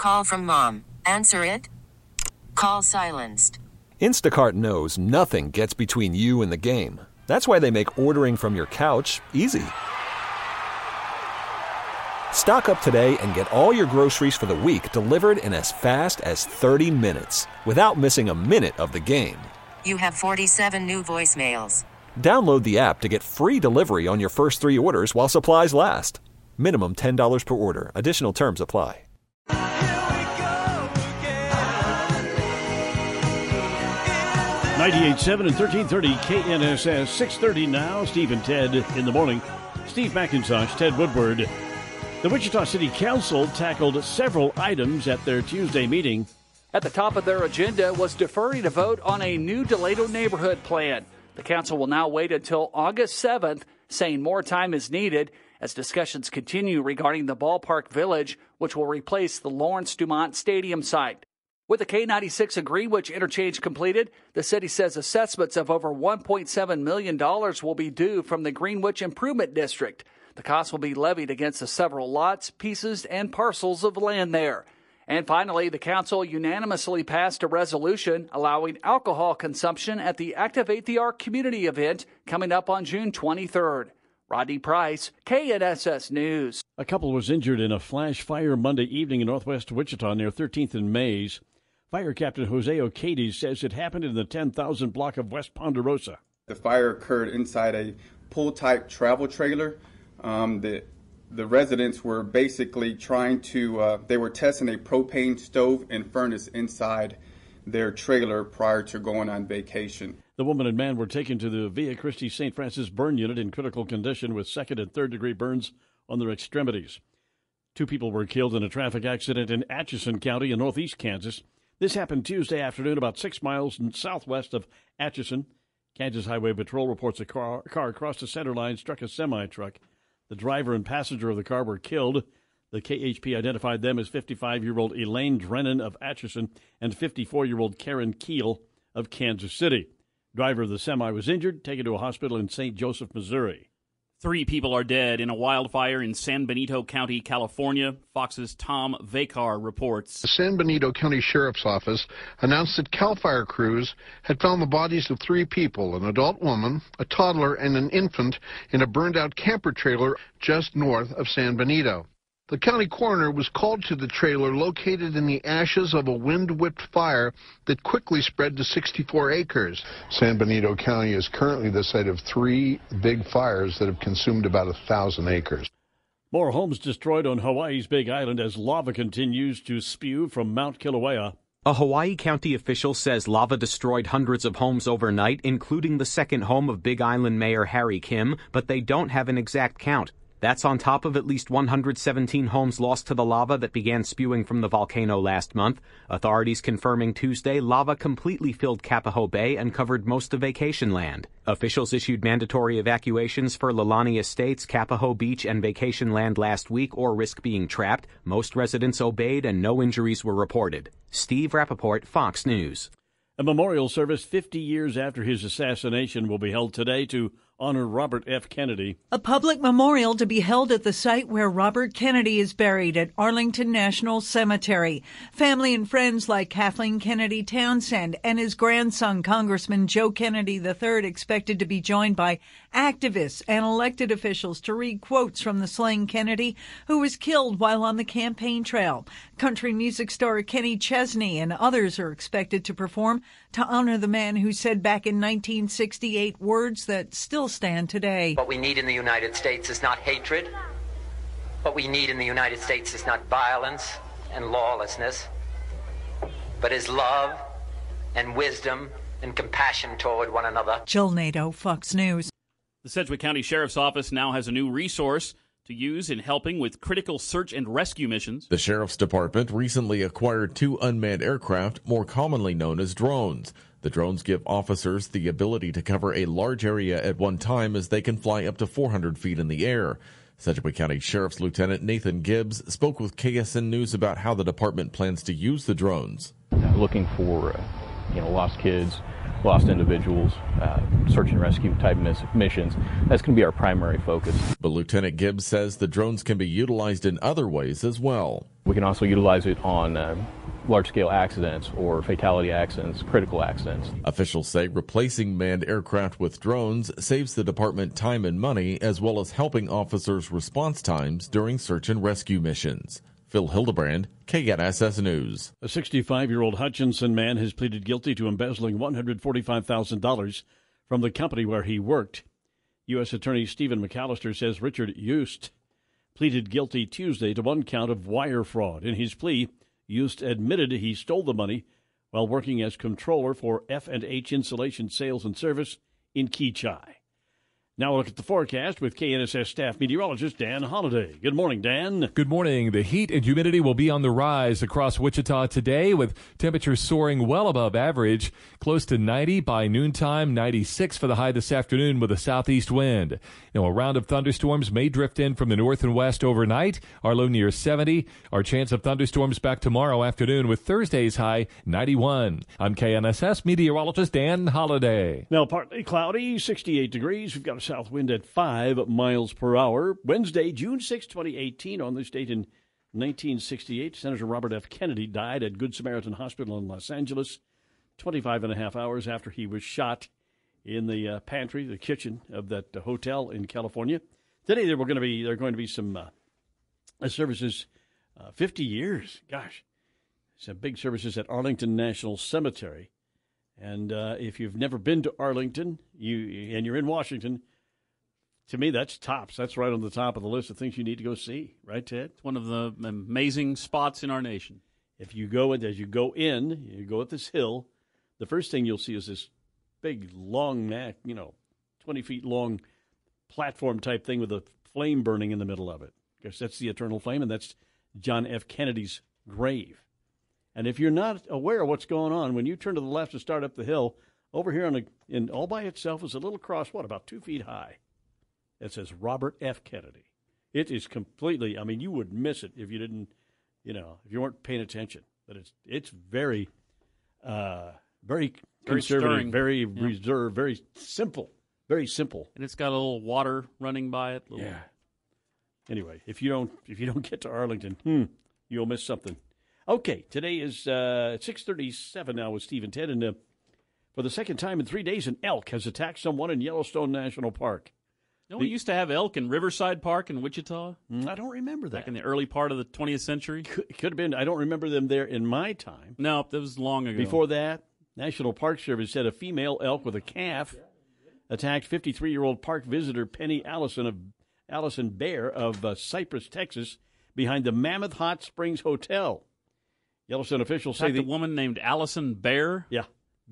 Call from mom. Answer it. Call silenced. Instacart knows nothing gets between you and the game. That's why they make ordering from your couch easy. Stock up today and get all your groceries for the week delivered in as fast as 30 minutes without missing a minute of the game. You have 47 new voicemails. Download the app to get free delivery on your first 3 orders while supplies last. Minimum $10 per order. Additional terms apply. 98.7 and 1330 KNSS, 6:30 now. Steve and Ted in the morning. Steve McIntosh, Ted Woodward. The Wichita City Council tackled several items at their Tuesday meeting. At the top of their agenda was deferring a vote on a new Delador neighborhood plan. The council will now wait until August 7th, saying more time is needed as discussions continue regarding the ballpark village, which will replace the Lawrence Dumont Stadium site. With the K96 and Greenwich interchange completed, the city says assessments of over $1.7 million will be due from the Greenwich Improvement District. The cost will be levied against the several lots, pieces, and parcels of land there. And finally, the council unanimously passed a resolution allowing alcohol consumption at the Activate the Arc community event coming up on June 23rd. Rodney Price, KNSS News. A couple was injured in a flash fire Monday evening in northwest Wichita near 13th and Mays. Fire Captain Jose Ocades says it happened in the 10,000 block of West Ponderosa. The fire occurred inside a pull-type travel trailer. The residents were basically trying to, they were testing a propane stove and furnace inside their trailer prior to going on vacation. The woman and man were taken to the Via Christi St. Francis burn unit in critical condition with 2nd and 3rd degree burns on their extremities. 2 people were killed in a traffic accident in Atchison County in northeast Kansas. This happened Tuesday afternoon about 6 miles southwest of Atchison. Kansas Highway Patrol reports a car crossed the center line, struck a semi-truck. The driver and passenger of the car were killed. The KHP identified them as 55-year-old Elaine Drennan of Atchison and 54-year-old Karen Keel of Kansas City. Driver of the semi was injured, taken to a hospital in St. Joseph, Missouri. 3 people are dead in a wildfire in San Benito County, California. Fox's Tom Vakar reports. The San Benito County Sheriff's Office announced that CAL FIRE crews had found the bodies of 3 people, an adult woman, a toddler, and an infant in a burned-out camper trailer just north of San Benito. The county coroner was called to the trailer located in the ashes of a wind-whipped fire that quickly spread to 64 acres. San Benito County is currently the site of 3 big fires that have consumed about 1,000 acres. More homes destroyed on Hawaii's Big Island as lava continues to spew from Mount Kilauea. A Hawaii county official says lava destroyed hundreds of homes overnight, including the second home of Big Island Mayor Harry Kim, but they don't have an exact count. That's on top of at least 117 homes lost to the lava that began spewing from the volcano last month. Authorities confirming Tuesday lava completely filled Kapaho Bay and covered most of vacation land. Officials issued mandatory evacuations for Lalani Estates, Kapaho Beach, and vacation land last week or risk being trapped. Most residents obeyed and no injuries were reported. Steve Rappaport, Fox News. A memorial service 50 years after his assassination will be held today to honor Robert F. Kennedy. A public memorial to be held at the site where Robert Kennedy is buried at Arlington National Cemetery. Family and friends like Kathleen Kennedy Townsend and his grandson, Congressman Joe Kennedy III, expected to be joined by activists and elected officials to read quotes from the slain Kennedy, who was killed while on the campaign trail. Country music star Kenny Chesney and others are expected to perform to honor the man who said back in 1968 words that still stand today. What we need in the United States is not hatred. What we need in the United States is not violence and lawlessness, but is love and wisdom and compassion toward one another. Jill Nato, Fox News. The Sedgwick County Sheriff's Office now has a new resource to use in helping with critical search and rescue missions. The Sheriff's Department recently acquired 2 unmanned aircraft, more commonly known as drones. The drones give officers the ability to cover a large area at one time as they can fly up to 400 feet in the air. Sedgwick County Sheriff's Lieutenant Nathan Gibbs spoke with KSN News about how the department plans to use the drones. Looking for lost kids, lost individuals, search and rescue type missions. That's going to be our primary focus. But Lieutenant Gibbs says the drones can be utilized in other ways as well. We can also utilize it on large-scale accidents or fatality accidents, critical accidents. Officials say replacing manned aircraft with drones saves the department time and money, as well as helping officers' response times during search and rescue missions. Phil Hildebrand, KNSS News. A 65-year-old Hutchinson man has pleaded guilty to embezzling $145,000 from the company where he worked. U.S. Attorney Stephen McAllister says Richard Yost pleaded guilty Tuesday to one count of wire fraud. In his plea, Yost admitted he stole the money while working as controller for F&H Insulation Sales and Service in Keachai. Now a look at the forecast with KNSS staff meteorologist Dan Holliday. Good morning, Dan. Good morning. The heat and humidity will be on the rise across Wichita today, with temperatures soaring well above average, close to 90 by noontime, 96 for the high this afternoon with a southeast wind. Now, a round of thunderstorms may drift in from the north and west overnight. Our low near 70. Our chance of thunderstorms back tomorrow afternoon with Thursday's high 91. I'm KNSS meteorologist Dan Holliday. Now, partly cloudy, 68 degrees. We've got a south wind at 5 miles per hour. Wednesday, June 6, 2018, on this date in 1968, Senator Robert F. Kennedy died at Good Samaritan Hospital in Los Angeles 25 and a half hours after he was shot in the pantry, the kitchen of that hotel in California. Today, there are going to be some services, 50 years. Gosh, some big services at Arlington National Cemetery. And if you've never been to Arlington, and you're in Washington, to me, that's tops. That's right on the top of the list of things you need to go see. Right, Ted? It's one of the amazing spots in our nation. If you go, as you go in, you go up this hill, the first thing you'll see is this big, long, 20 feet long platform type thing with a flame burning in the middle of it. Because that's the eternal flame, and that's John F. Kennedy's grave. And if you're not aware of what's going on, when you turn to the left and start up the hill, over here all by itself is a little cross, about 2 feet high. It says Robert F. Kennedy. It is completely, you would miss it if you didn't, if you weren't paying attention. But it's very, very conservative, stirring. very reserved, very simple. And it's got a little water running by it. Yeah. Anyway, if you don't get to Arlington, you'll miss something. Okay, today is 6:37 now with Steve and Ted, and for the second time in 3 days, an elk has attacked someone in Yellowstone National Park. We used to have elk in Riverside Park in Wichita. I don't remember that. Back in the early part of the 20th century. Could have been. I don't remember them there in my time. No, that was long ago. Before that, National Park Service said a female elk with a calf attacked 53-year-old park visitor Penny Allison Bear of Cypress, Texas, behind the Mammoth Hot Springs Hotel. Yellowstone officials say the woman named Allison Bear? Yeah,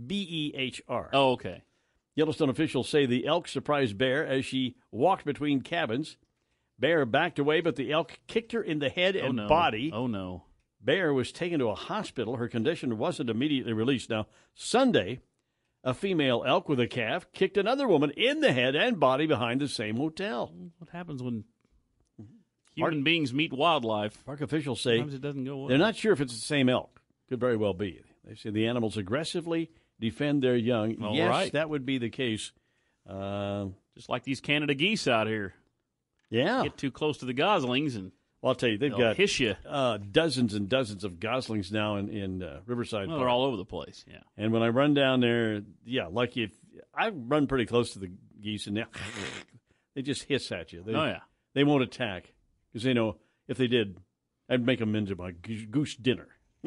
Behr. Oh, okay. Yellowstone officials say the elk surprised Bear as she walked between cabins. Bear backed away, but the elk kicked her in the head and body. Oh, no. Bear was taken to a hospital. Her condition wasn't immediately released. Now, Sunday, a female elk with a calf kicked another woman in the head and body behind the same hotel. What happens when human beings meet wildlife? Park officials say sometimes it doesn't go well. They're not sure if it's the same elk. Could very well be. They say the animals aggressively defend their young. All yes, right. That would be the case. Just like these Canada geese out here. Yeah. Get too close to the goslings and I'll tell you, they've got hiss you. Dozens and dozens of goslings now in Riverside Park. They're all over the place, yeah. And when I run down there, like if I run pretty close to the geese, and they just hiss at you. They won't attack because they know if they did, I'd make them into my goose dinner.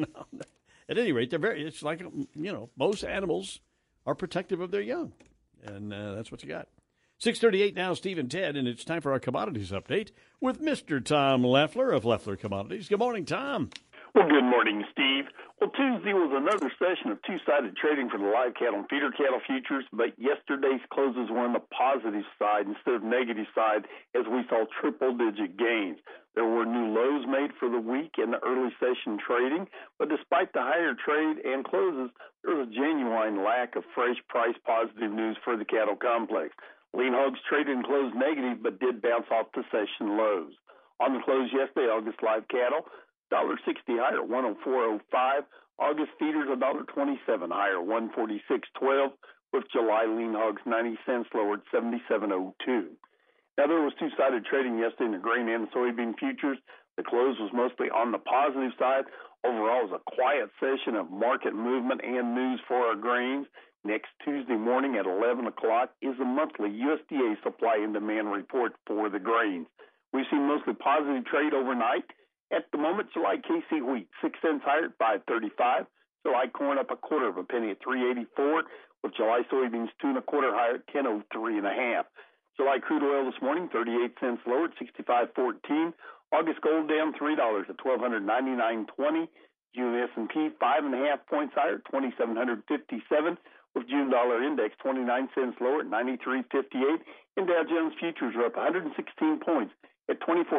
At any rate, it's like, most animals are protective of their young. And that's what you got. 6:38 now, Steve and Ted, and it's time for our commodities update with Mr. Tom Leffler of Leffler Commodities. Good morning, Tom. Well, good morning, Steve. Well, Tuesday was another session of two-sided trading for the live cattle and feeder cattle futures, but yesterday's closes were on the positive side instead of negative side as we saw triple-digit gains. There were new lows made for the week in the early session trading, but despite the higher trade and closes, there was a genuine lack of fresh price positive news for the cattle complex. Lean hogs traded and closed negative, but did bounce off the session lows. On the close yesterday, August live cattle, $1.60 higher, $104.05. August feeders, $1.27 higher, $146.12. with July lean hogs 90 cents lower at 77.02. Now, there was two-sided trading yesterday in the grain and soybean futures. The close was mostly on the positive side. Overall, it was a quiet session of market movement and news for our grains. Next Tuesday morning at 11 o'clock is the monthly USDA supply and demand report for the grains. We've seen mostly positive trade overnight. At the moment, July KC wheat 6 cents higher at $5.35. July corn up a quarter of a penny at $3.84, with July soybeans 2 1/4 higher at $10.03.5. July crude oil this morning 38 cents lower at $65.14. August gold down $3 at $1,299.20. June S&P 5.5 points higher at $2,757, with June dollar index 29 cents lower at 93.58. And Dow Jones futures are up 116 points at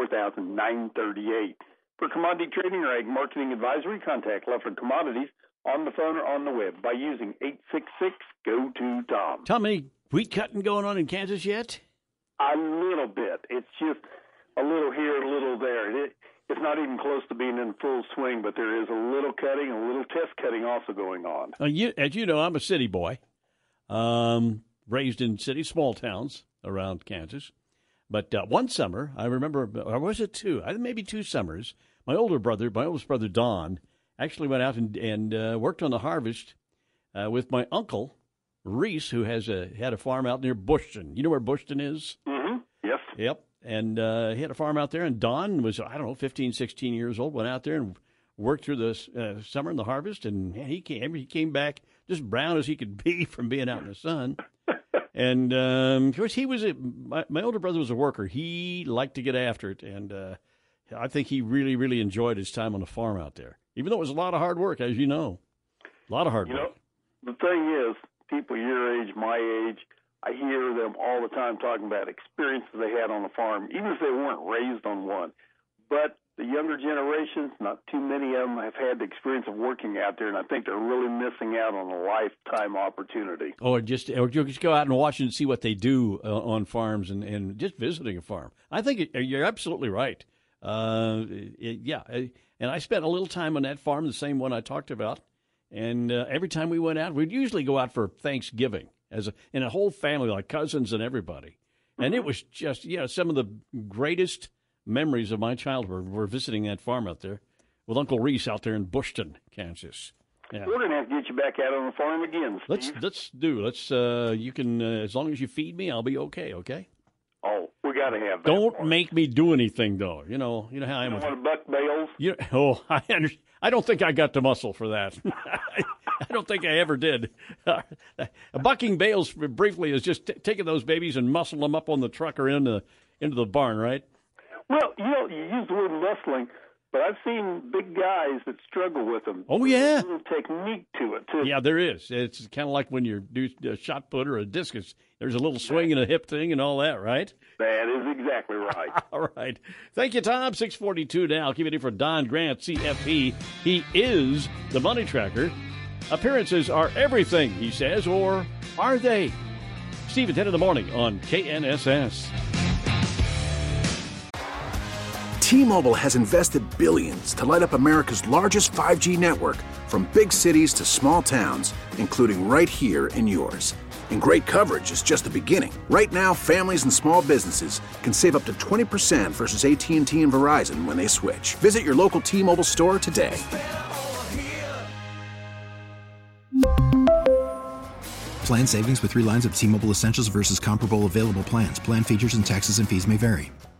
24,938. For commodity trading or ag marketing advisory, contact Leffler Commodities on the phone or on the web by using 866-GO-TO-TOM. Tom, any wheat cutting going on in Kansas yet? A little bit. It's just a little here, a little there. It's not even close to being in full swing, but there is a little cutting and a little test cutting also going on. As you know, I'm a city boy, raised in cities, small towns around Kansas. But one summer, I remember, or was it two? Maybe 2 summers, my oldest brother Don, actually went out and worked on the harvest with my uncle, Reese, who had a farm out near Bushton. You know where Bushton is? Mm-hmm. Yes. Yep. And he had a farm out there, and Don was, 15, 16 years old, went out there and worked through the summer and the harvest, and he came back just brown as he could be from being out in the sun. And, of course, my older brother was a worker. He liked to get after it, and I think he really, really enjoyed his time on the farm out there, even though it was a lot of hard work, as you know. A lot of hard work. The thing is, people your age, my age, I hear them all the time talking about experiences they had on the farm, even if they weren't raised on one. But the younger generations, not too many of them have had the experience of working out there, and I think they're really missing out on a lifetime opportunity. Or just go out and watch and see what they do on farms and just visiting a farm. I think you're absolutely right. And I spent a little time on that farm, the same one I talked about. And every time we went out, we'd usually go out for Thanksgiving in a whole family, like cousins and everybody. And it was just, some of the greatest memories of my childhood were visiting that farm out there with Uncle Reese out there in Bushton, Kansas. Yeah. We're going to have to get you back out on the farm again, Steve. Let's you can, as long as you feed me, I'll be okay, okay? Oh, we got to have that. Don't make me do anything, though. You know how I am. You want to buck bales? I don't think I got the muscle for that. I don't think I ever did. Bucking bales, briefly, is just taking those babies and muscling them up on the truck or into the barn, right? Well, you use the word muscling, but I've seen big guys that struggle with them. Oh, yeah. There's a little technique to it, too. Yeah, there is. It's kind of like when you do a shot put or a discus. There's a little swing and a hip thing and all that, right? That is exactly right. All right. Thank you, Tom. 6:42 now. Keep it in for Don Grant, CFP. He is the money tracker. Appearances are everything, he says, or are they? Steve at 10 in the morning on KNSS. T-Mobile has invested billions to light up America's largest 5G network, from big cities to small towns, including right here in yours. And great coverage is just the beginning. Right now, families and small businesses can save up to 20% versus AT&T and Verizon when they switch. Visit your local T-Mobile store today. Plan savings with 3 lines of T-Mobile Essentials versus comparable available plans. Plan features and taxes and fees may vary.